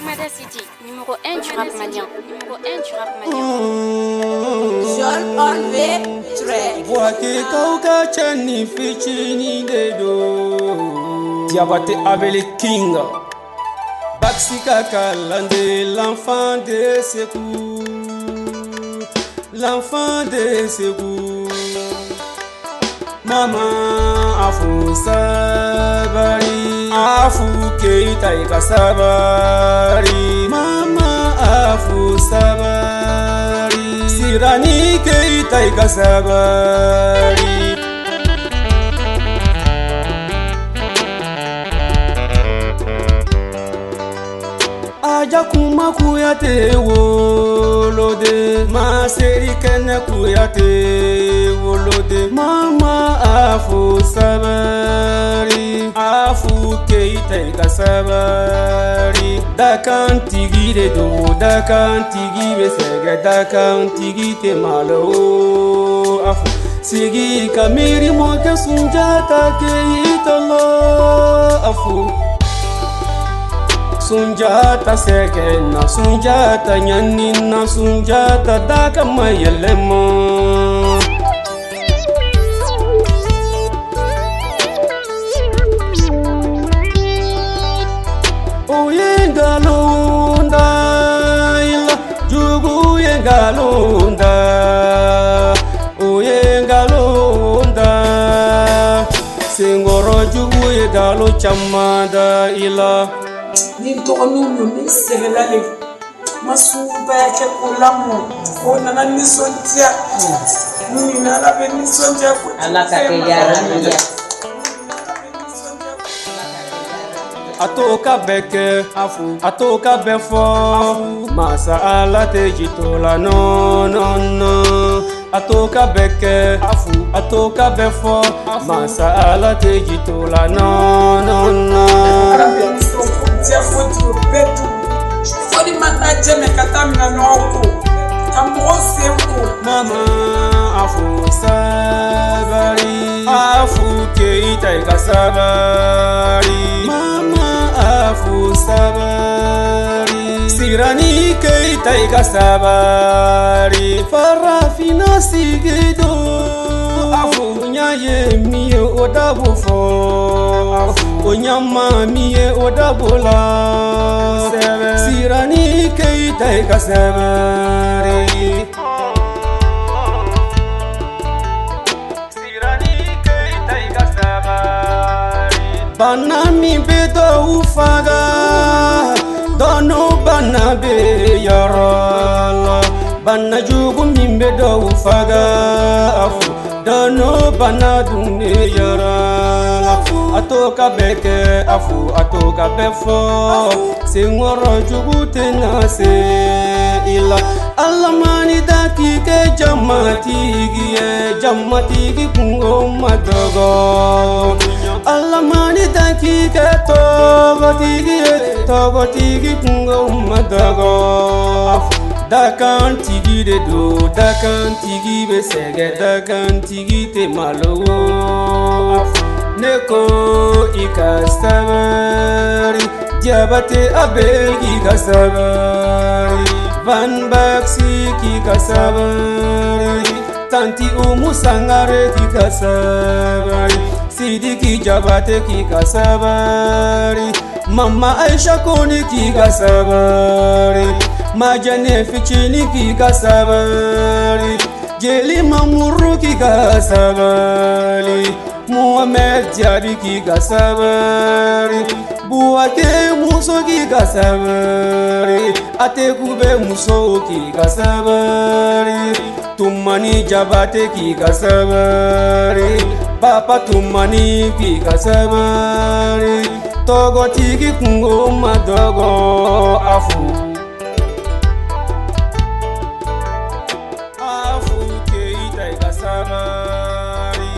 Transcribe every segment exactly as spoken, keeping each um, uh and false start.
Fomada City, numéro un du rap malien. Numéro un du rap malien. John Oliver Trey. Wake kauka chani fichini dedo. Diabate Abele King. Baxika Kalande, l'enfant de Sekou. L'enfant de Sekou. Maman afu sabari, afu keita ika sabari. Mama afu sabari, sirani keita ika sabari. Aja kuma kuyate wolode, maseri kene kuyate wolode. Mama afu sabari, afu keita ika sabari. Dakan tigi de do, dakan tigi besege, dakan tigi te malo afu. Sigi kamiri moke sunjata keita lo afu. Sunjata segena, sunjata nyanina, sunjata daka mayelema. Oyengalunda ila jugu yengalunda. Oyengalunda singoro jugu yegalo chamada ila. Ni tɔgɔnu ni sɛgɛla le masuba ya kɛ ko lamɔ o nana nisɔndiya ni nana bɛ nisɔndiya ko ala ka kɛ yarabiya ato ka bɛ kɛ afu ato ka bɛ fɔ masa ala tɛ jito la nɔnɔnɔ ato ka bɛ kɛ afu ato ka bɛ fɔ masa ala tɛ jito la nɔnɔnɔ. Fodi betu fodi mata jeme katamina noko kambo seko mama afu sabari afu keita ika sabari mama afu sabari sirani keita ika sabari farafina sigido afu nyaye miye odabu fo Onyama miye odabola sirani keita ika sabari sirani keita ika sabari bana mi bedo ufaga dono bana be yarala bana jugu mi bedo ufaga afu dono bana dunne yarala atoka beke afu atoka befo singoro jugu nase ila alamani daki ke jamatigi e jamatigi kungo madogo alamani daki ke togo tigi e togo tigi kungo madogo dakan tigi de do dakan tigi besege dakan tigi te malo Neko ika sabari Diabate abegi ka sabari Van Baxi ki ka sabari Tanti umu sangare ki ka sabari Sidi ki jabate ki ka sabari Mama Aisha koni ki ka sabari Majane fichini ki ka sabari Jeli mamuru ki ka sabari Muhammad Diaby ki ka sabari Buake muso ki ka sabari Atekube muso ki ka sabari Tumani Jabate ki ka sabari Papa Tumani ki ka sabari Togo tigi kungo madogo afu Afu keita ika sabari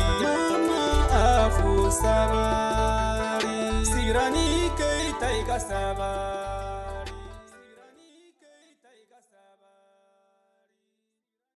Sabari, sirani keita ika sabari.